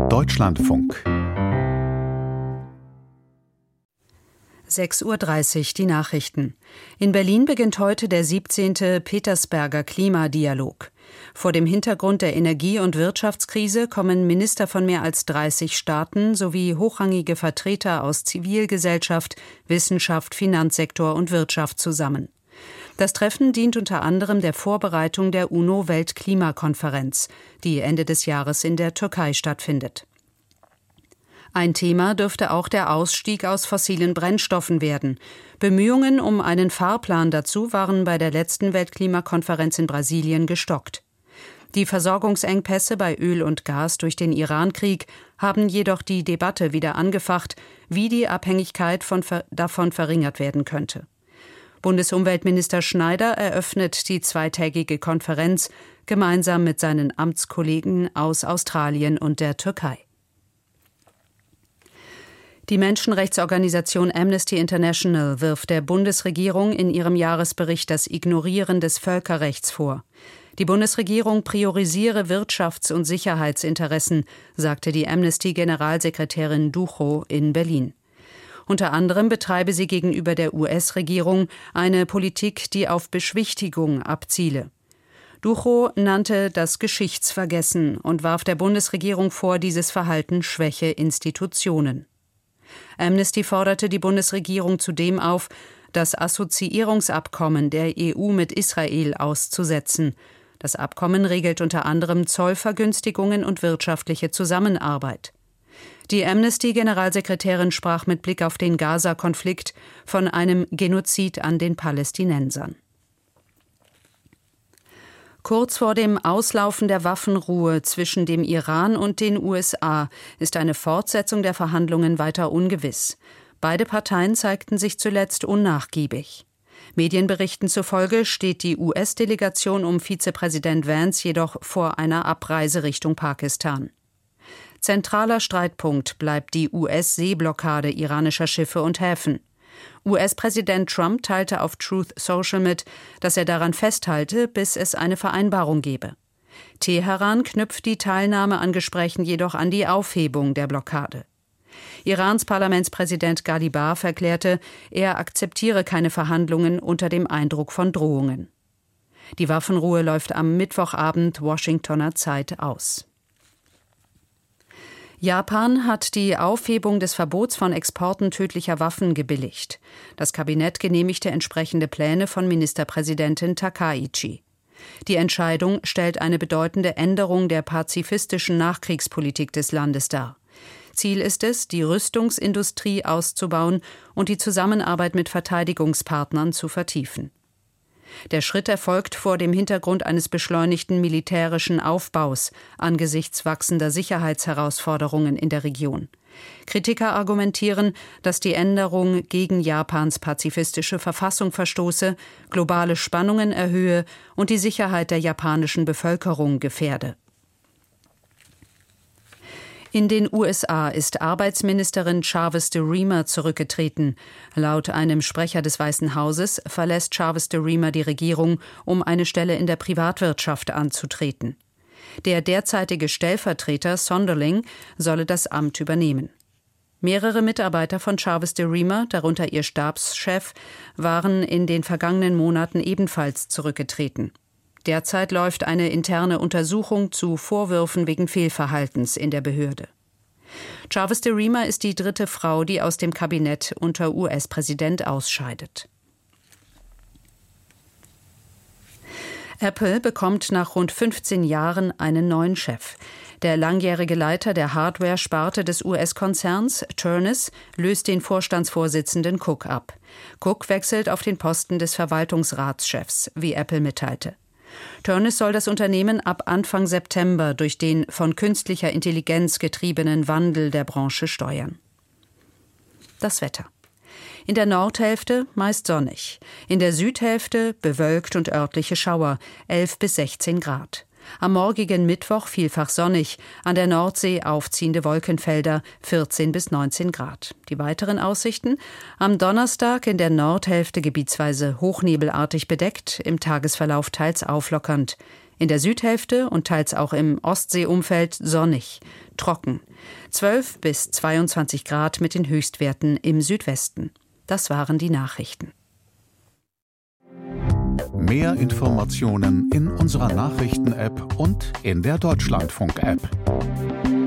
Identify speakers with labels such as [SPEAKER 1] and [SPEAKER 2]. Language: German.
[SPEAKER 1] Deutschlandfunk
[SPEAKER 2] 6:30 Uhr die Nachrichten. In Berlin beginnt heute der 17. Petersberger Klimadialog. Vor dem Hintergrund der Energie- und Wirtschaftskrise kommen Minister von mehr als 30 Staaten sowie hochrangige Vertreter aus Zivilgesellschaft, Wissenschaft, Finanzsektor und Wirtschaft zusammen. Das Treffen dient unter anderem der Vorbereitung der UNO-Weltklimakonferenz, die Ende des Jahres in der Türkei stattfindet. Ein Thema dürfte auch der Ausstieg aus fossilen Brennstoffen werden. Bemühungen um einen Fahrplan dazu waren bei der letzten Weltklimakonferenz in Brasilien gestockt. Die Versorgungsengpässe bei Öl und Gas durch den Irankrieg haben jedoch die Debatte wieder angefacht, wie die Abhängigkeit davon verringert werden könnte. Bundesumweltminister Schneider eröffnet die zweitägige Konferenz gemeinsam mit seinen Amtskollegen aus Australien und der Türkei. Die Menschenrechtsorganisation Amnesty International wirft der Bundesregierung in ihrem Jahresbericht das Ignorieren des Völkerrechts vor. Die Bundesregierung priorisiere Wirtschafts- und Sicherheitsinteressen, sagte die Amnesty-Generalsekretärin Duchow in Berlin. Unter anderem betreibe sie gegenüber der US-Regierung eine Politik, die auf Beschwichtigung abziele. Duchow nannte das Geschichtsvergessen und warf der Bundesregierung vor, dieses Verhalten schwäche Institutionen. Amnesty forderte die Bundesregierung zudem auf, das Assoziierungsabkommen der EU mit Israel auszusetzen. Das Abkommen regelt unter anderem Zollvergünstigungen und wirtschaftliche Zusammenarbeit. Die Amnesty-Generalsekretärin sprach mit Blick auf den Gaza-Konflikt von einem Genozid an den Palästinensern. Kurz vor dem Auslaufen der Waffenruhe zwischen dem Iran und den USA ist eine Fortsetzung der Verhandlungen weiter ungewiss. Beide Parteien zeigten sich zuletzt unnachgiebig. Medienberichten zufolge steht die US-Delegation um Vizepräsident Vance jedoch vor einer Abreise Richtung Pakistan. Zentraler Streitpunkt bleibt die US-Seeblockade iranischer Schiffe und Häfen. US-Präsident Trump teilte auf Truth Social mit, dass er daran festhalte, bis es eine Vereinbarung gebe. Teheran knüpft die Teilnahme an Gesprächen jedoch an die Aufhebung der Blockade. Irans Parlamentspräsident Ghalibaf erklärte, er akzeptiere keine Verhandlungen unter dem Eindruck von Drohungen. Die Waffenruhe läuft am Mittwochabend Washingtoner Zeit aus. Japan hat die Aufhebung des Verbots von Exporten tödlicher Waffen gebilligt. Das Kabinett genehmigte entsprechende Pläne von Ministerpräsidentin Takaichi. Die Entscheidung stellt eine bedeutende Änderung der pazifistischen Nachkriegspolitik des Landes dar. Ziel ist es, die Rüstungsindustrie auszubauen und die Zusammenarbeit mit Verteidigungspartnern zu vertiefen. Der Schritt erfolgt vor dem Hintergrund eines beschleunigten militärischen Aufbaus angesichts wachsender Sicherheitsherausforderungen in der Region. Kritiker argumentieren, dass die Änderung gegen Japans pazifistische Verfassung verstoße, globale Spannungen erhöhe und die Sicherheit der japanischen Bevölkerung gefährde. In den USA ist Arbeitsministerin Chavez DeRemer zurückgetreten. Laut einem Sprecher des Weißen Hauses verlässt Chavez DeRemer die Regierung, um eine Stelle in der Privatwirtschaft anzutreten. Der derzeitige Stellvertreter Sonderling solle das Amt übernehmen. Mehrere Mitarbeiter von Chavez DeRemer, darunter ihr Stabschef, waren in den vergangenen Monaten ebenfalls zurückgetreten. Derzeit läuft eine interne Untersuchung zu Vorwürfen wegen Fehlverhaltens in der Behörde. Chavez DeRemer ist die dritte Frau, die aus dem Kabinett unter US-Präsident ausscheidet. Apple bekommt nach rund 15 Jahren einen neuen Chef. Der langjährige Leiter der Hardware-Sparte des US-Konzerns, Turnus, löst den Vorstandsvorsitzenden Cook ab. Cook wechselt auf den Posten des Verwaltungsratschefs, wie Apple mitteilte. Turnus soll das Unternehmen ab Anfang September durch den von künstlicher Intelligenz getriebenen Wandel der Branche steuern. Das Wetter. In der Nordhälfte meist sonnig, in der Südhälfte bewölkt und örtliche Schauer, 11 bis 16 Grad. Am morgigen Mittwoch vielfach sonnig, an der Nordsee aufziehende Wolkenfelder, 14 bis 19 Grad. Die weiteren Aussichten: am Donnerstag in der Nordhälfte gebietsweise hochnebelartig bedeckt, im Tagesverlauf teils auflockernd. In der Südhälfte und teils auch im Ostseeumfeld sonnig, trocken. 12 bis 22 Grad mit den Höchstwerten im Südwesten. Das waren die Nachrichten.
[SPEAKER 1] Mehr Informationen in unserer Nachrichten-App und in der Deutschlandfunk-App.